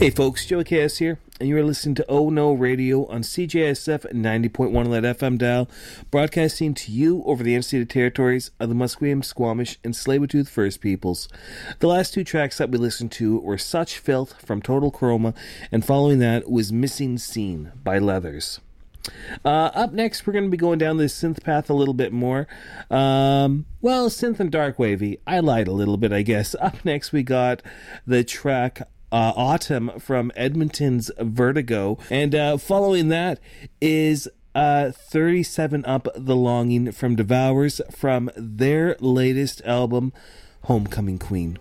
Hey folks, Joey KS here, and you are listening to Oh No Radio on CJSF 90.1 Lead FM dial, broadcasting to you over the unceded territories of the Musqueam, Squamish, and Tsleil-Waututh First Peoples. The last two tracks that we listened to were Such Filth from Total Chroma, and following that was Missing Scene by Leathers. Up next, we're going to be going down this synth path a little bit more. Synth and dark wavy. I lied a little bit, I guess. Up next, we got the track Autumn from Edmonton's Vertigo, and following that is 37 Up the Longing from Devours from their latest album, Homecoming Queen.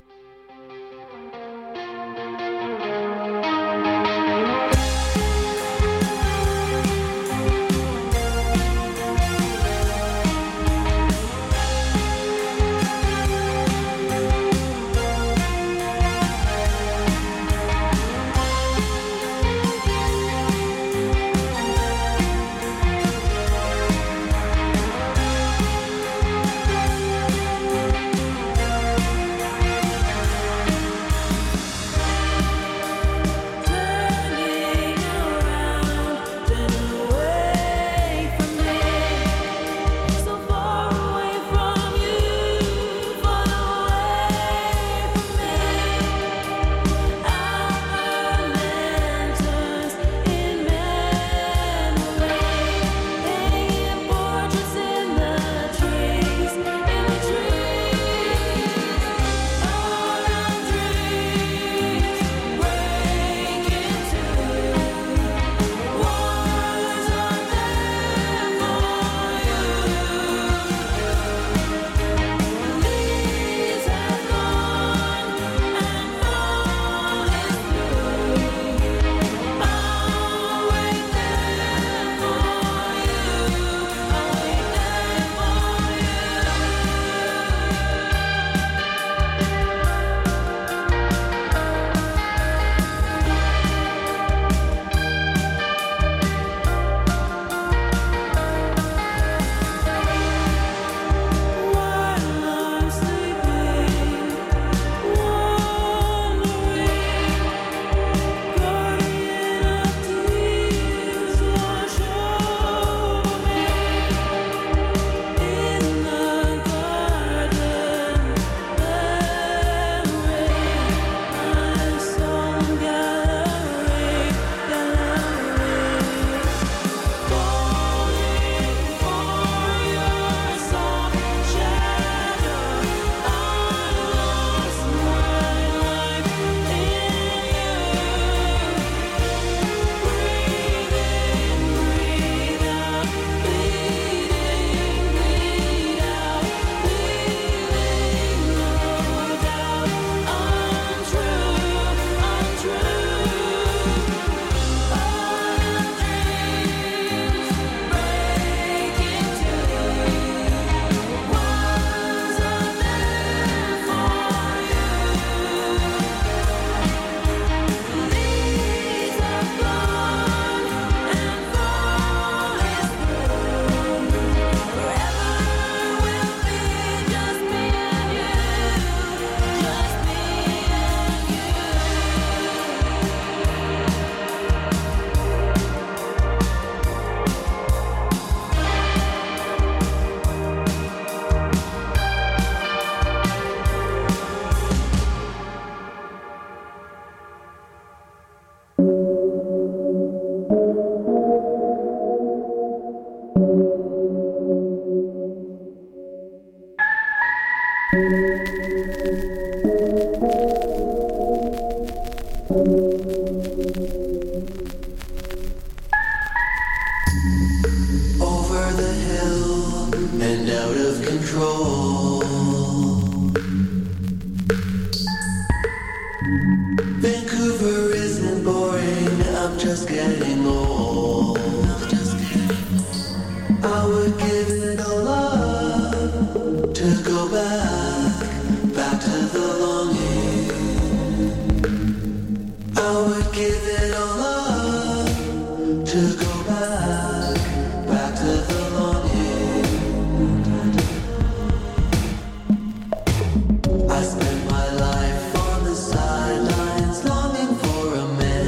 I spent my life on the sidelines, longing for a man.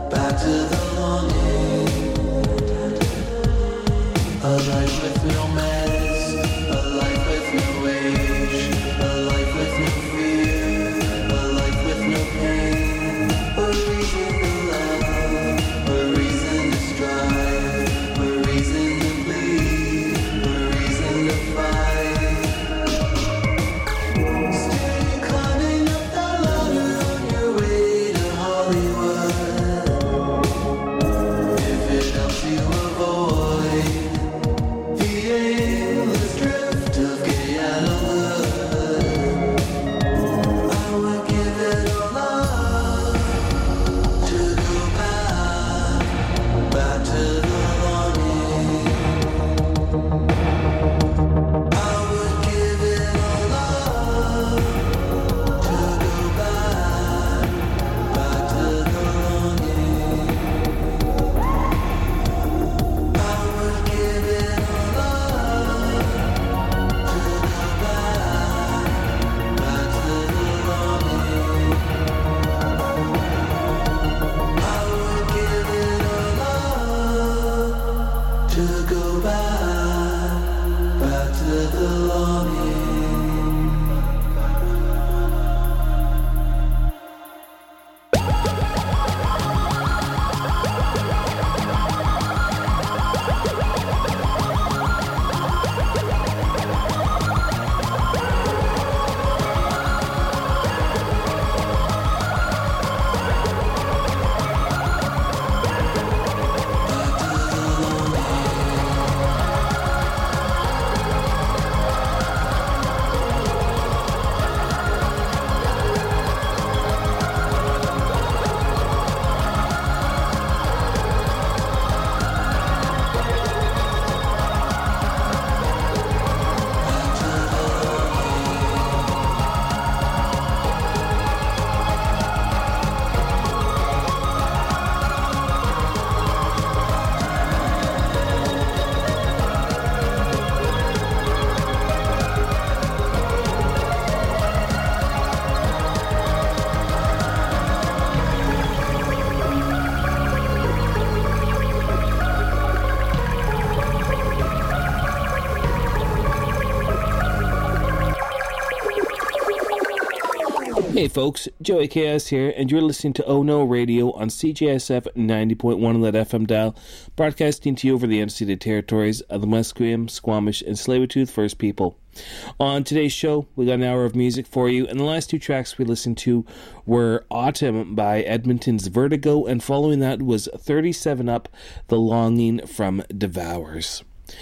Hey folks, Joey Chaos here, and you're listening to Oh No Radio on CJSF 90.1 on that FM dial, broadcasting to you over the unceded territories of the Musqueam, Squamish, and Tsleil-Waututh First People. On today's show, we got an hour of music for you, and the last two tracks we listened to were Autumn by Edmonton's Vertigo, and following that was 37 Up, The Longing from Devours.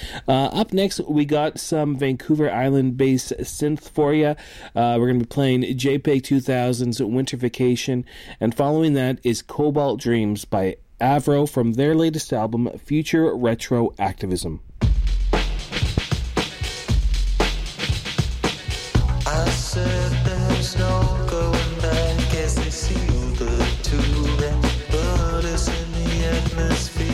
Up next, we got some Vancouver Island-based synth for you. We're going to be playing JPEG 2000's Winter Vacation, and following that is Cobalt Dreams by Avro from their latest album, Future Retro Activism. I said there's no going back as they seal the tube and put us in the atmosphere.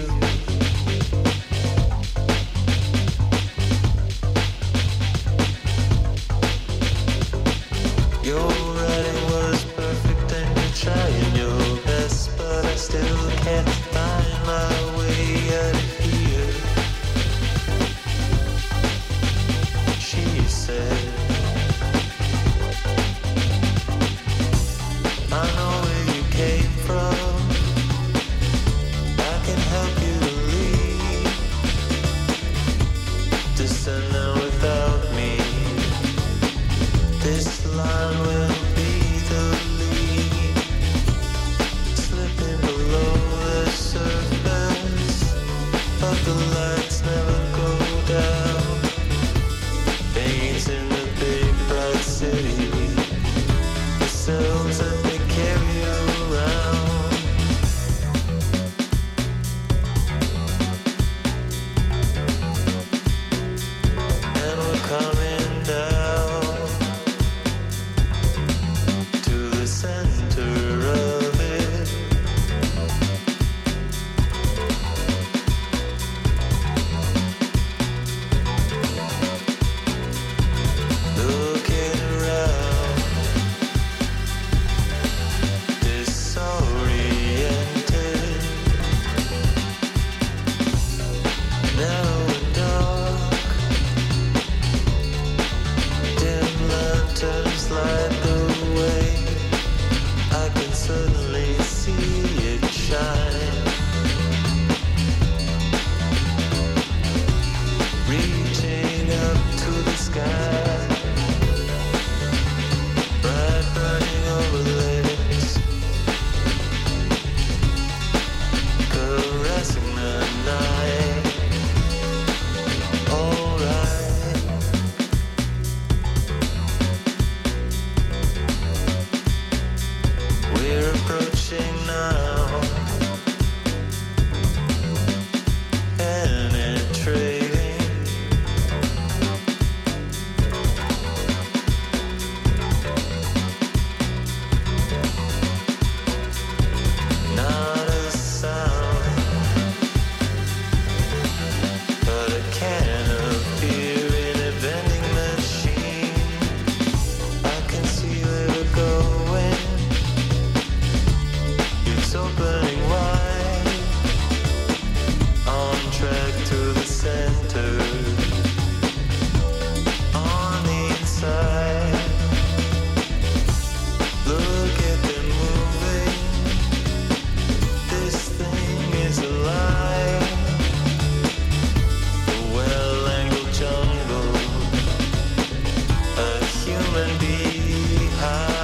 Your writing was perfect and you're trying your best, but I still can't find my way out of here. it's a lie. A well-angled jungle, a human beehive.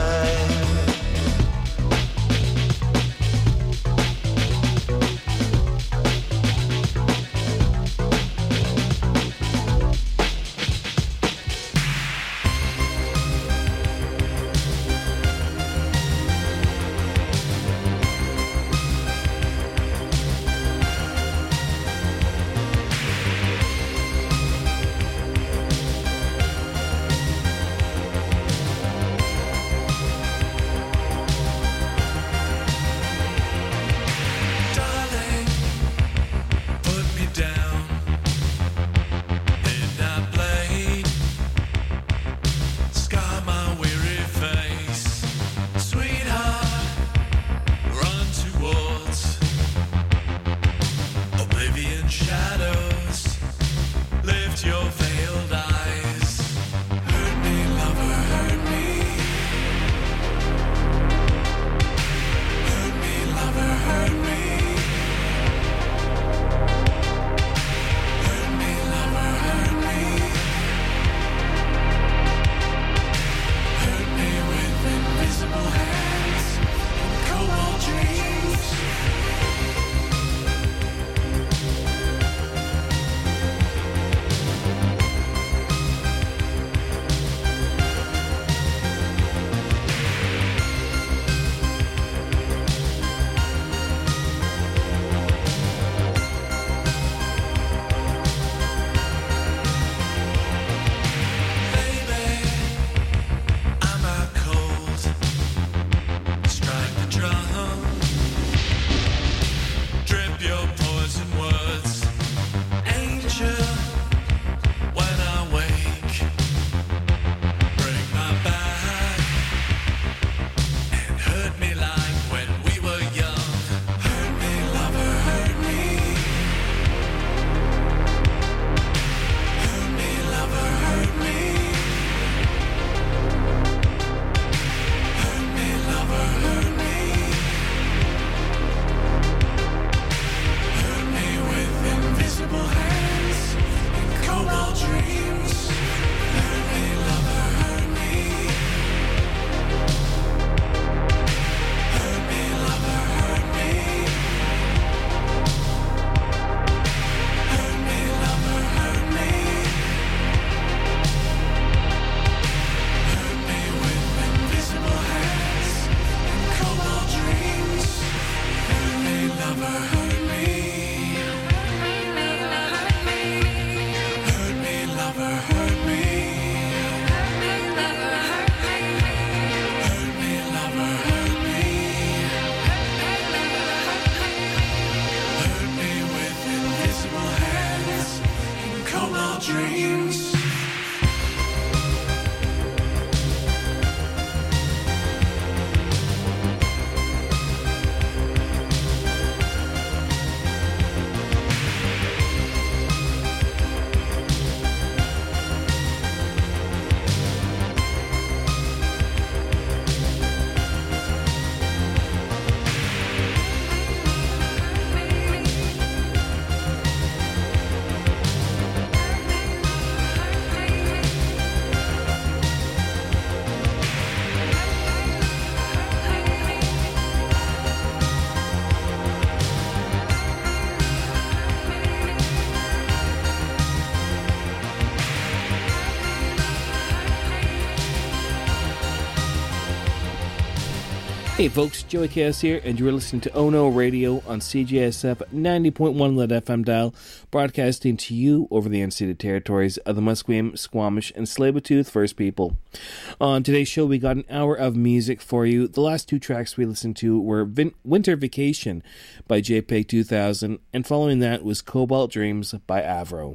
Hey folks, Joey Chaos here, and you're listening to Ono Radio on CJSF 90.1 Lead FM dial, broadcasting to you over the unceded territories of the Musqueam, Squamish, and Tsleil-Waututh First People. On today's show, we got an hour of music for you. The last two tracks we listened to were Winter Vacation by JPEG 2000, and following that was Cobalt Dreams by Avro.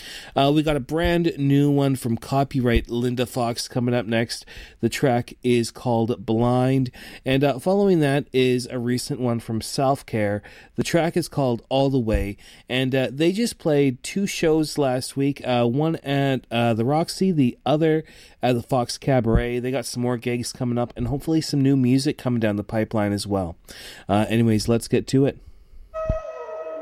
We got a brand new one from Copyright Linda Fox coming up next. The track is called Blind. And following that is a recent one from Self Care. The track is called All the Way. And they just played two shows last week. One at the Roxy, the other at the Fox Cabaret. They got some more gigs coming up and hopefully some new music coming down the pipeline as well. Anyways, let's get to it.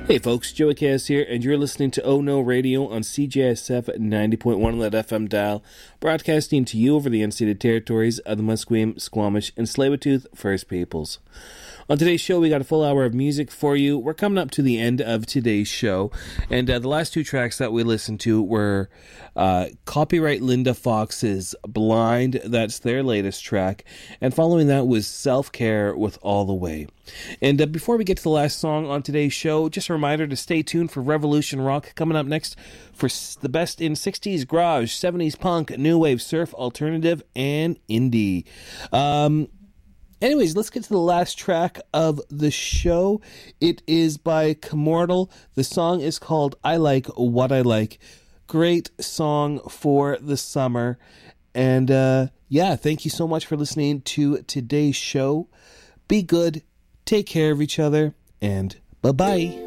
Hey folks, Joey Cass here, and you're listening to Oh No Radio on CJSF 90.1 on that FM dial, broadcasting to you over the unceded territories of the Musqueam, Squamish, and Tsleil-Waututh First Peoples. On today's show, we got a full hour of music for you. We're coming up to the end of today's show, and the last two tracks that we listened to were Copyright Linda Fox's Blind, that's their latest track, and following that was Self-Care with All the Way. And before we get to the last song on today's show, just a reminder to stay tuned for Revolution Rock coming up next for the best in 60s garage, 70s punk, new wave, surf, alternative, and indie. Anyways, let's get to the last track of the show. It is by Commortal. The song is called I Like What I Like. Great song for the summer. And thank you so much for listening to today's show. Be good, take care of each other, and bye-bye.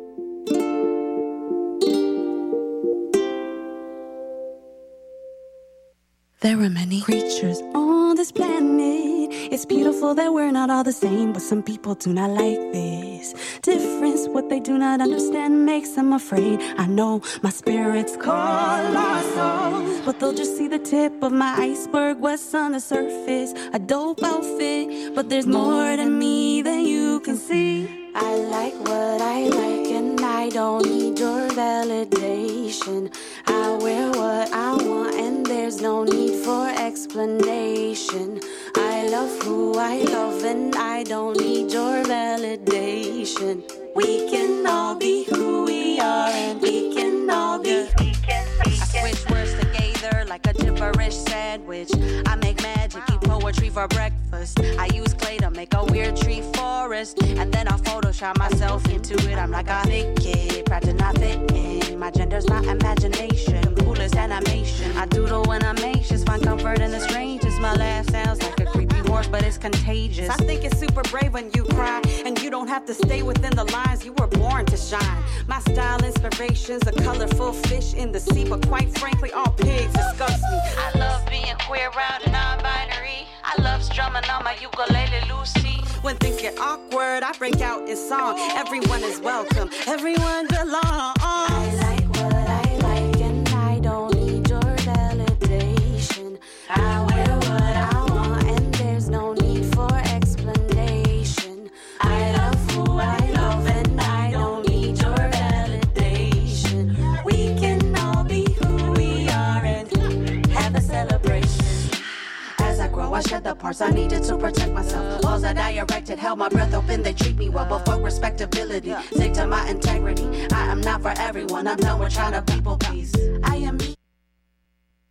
There are many creatures on this planet. It's beautiful that we're not all the same, but some people do not like this difference. What they do not understand makes them afraid. I know my spirit's colossal, but they'll just see the tip of my iceberg. What's on the surface? A dope outfit, but there's more to me than you can see. I like what I like and I don't need your validation. I wear what I want and there's no need for explanation. I love who I love and I don't need your validation. We can all be who we are and we can all be. I switch words together like a gibberish sandwich. I make magic, eat poetry for breakfast. I use clay to make a weird tree forest, and then I Photoshop myself into it. I'm like a big kid, proud to not fit in. My gender's my imagination, coolest animation. I doodle when I'm anxious, find comfort in the strangest. My laugh sounds like a creepy horse, but it's contagious. I think it's super brave when you cry, and you don't have to stay within the lines. You were born to shine. My style inspiration's a colorful fish in the sea, but quite frankly, all pigs disgust me. I love being queer, round and non-binary. I love strumming on my ukulele, Lucy. When things get awkward, I break out in song. Everyone is welcome, everyone belongs. I like what I like, and I don't need your validation. I wear what I want, and there's no need for explanation. I love who I love, and I don't need your validation. We can all be who we are and have a celebration. As I grow, I shed the parts I needed to protect myself. Walls that I erected held my breath open, they treat me well. But fuck respectability, stick to my integrity. I am not for everyone, I'm done with trying to people please.